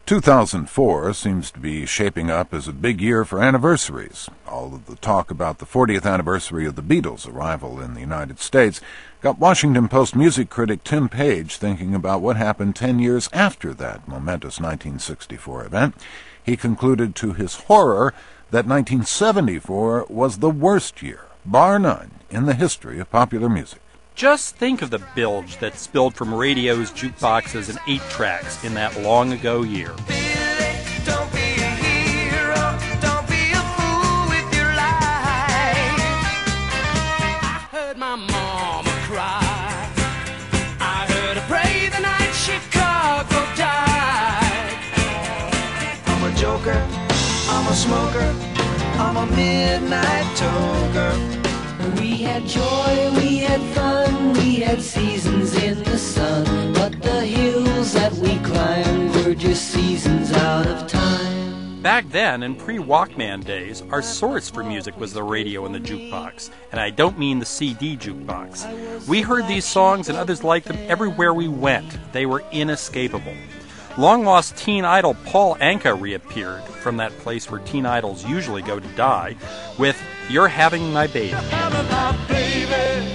2004 seems to be shaping up as a big year for anniversaries. All of the talk about the 40th anniversary of the Beatles' arrival in the United States got Washington Post music critic Tim Page thinking about what happened 10 years after that momentous 1964 event. He concluded to his horror that 1974 was the worst year, bar none, in the history of popular music. Just think of the bilge that spilled from radios, jukeboxes, and 8-tracks in that long-ago year. Don't be a hero, don't be a fool with your life. I heard my mama cry, I heard her pray the night Chicago died. I'm a joker, I'm a smoker, I'm a midnight toker. We had joy, we had fun, we had seasons in the sun, but the hills that we climbed were just seasons out of time. Back then, in pre-Walkman days, our source for music was the radio and the jukebox, and I don't mean the CD jukebox. We heard these songs and others like them everywhere we went. They were inescapable. Long-lost teen idol Paul Anka reappeared from that place where teen idols usually go to die with You're Having My Baby. Having my baby.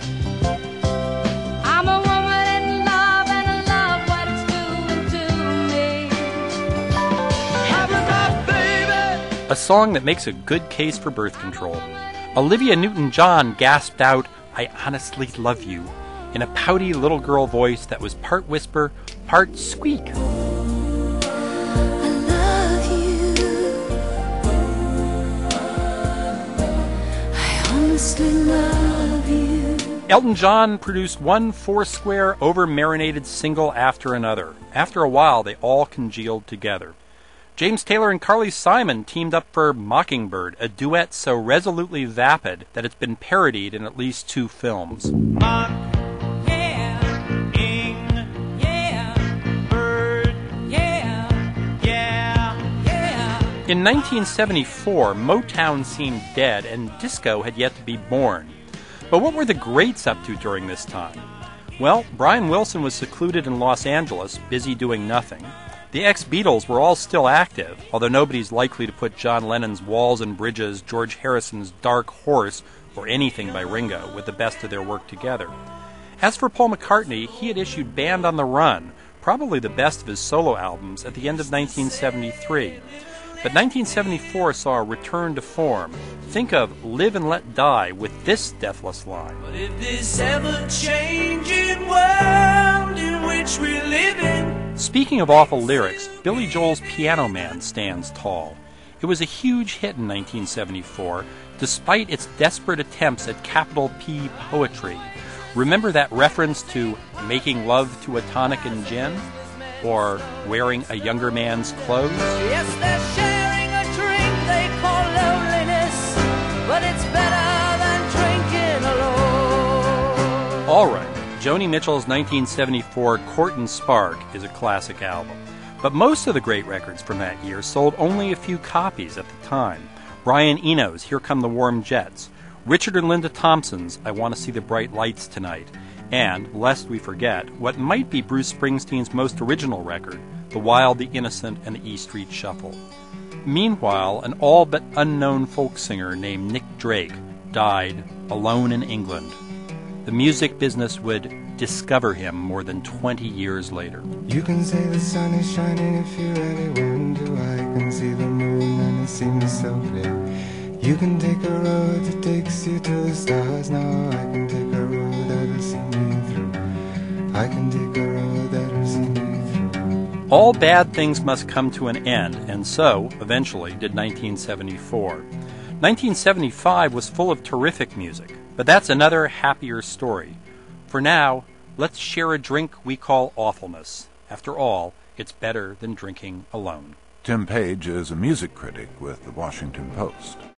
I'm a woman in love and I love what it's doing to me. Having my baby. A song that makes a good case for birth control. Olivia Newton-John gasped out, I honestly love you, in a pouty little girl voice that was part whisper, part squeak. Love you. Elton John produced one four-square, over-marinated single after another. After a while, they all congealed together. James Taylor and Carly Simon teamed up for Mockingbird, a duet so resolutely vapid that it's been parodied in at least 2 films. In 1974, Motown seemed dead and disco had yet to be born. But what were the greats up to during this time? Well, Brian Wilson was secluded in Los Angeles, busy doing nothing. The ex-Beatles were all still active, although nobody's likely to put John Lennon's Walls and Bridges, George Harrison's Dark Horse, or anything by Ringo with the best of their work together. As for Paul McCartney, he had issued Band on the Run, probably the best of his solo albums, at the end of 1973. But 1974 saw a return to form. Think of Live and Let Die with this deathless line. But if this ever-changing world in which we live in. Speaking of awful lyrics, Billy Joel's Piano Man stands tall. It was a huge hit in 1974, despite its desperate attempts at capital P poetry. Remember that reference to making love to a tonic and gin? Or wearing a younger man's clothes? Yes, they're sharing a drink they call loneliness, but it's better than drinking alone. All right, Joni Mitchell's 1974 Court and Spark is a classic album. But most of the great records from that year sold only a few copies at the time. Brian Eno's Here Come the Warm Jets, Richard and Linda Thompson's I Want to See the Bright Lights Tonight, and, lest we forget, what might be Bruce Springsteen's most original record, The Wild, the Innocent, and the E Street Shuffle. Meanwhile, an all but unknown folk singer named Nick Drake died alone in England. The music business would discover him more than 20 years later. You can say the sun is shining if you really want to. I can see the moon and it seems so clear. You can take a road that takes you to the stars. Now I can take a road that'll see me through. I can take a road that'll see me through. All bad things must come to an end, and so, eventually, did 1974. 1975 was full of terrific music, but that's another happier story. For now, let's share a drink we call awfulness. After all, it's better than drinking alone. Tim Page is a music critic with the Washington Post.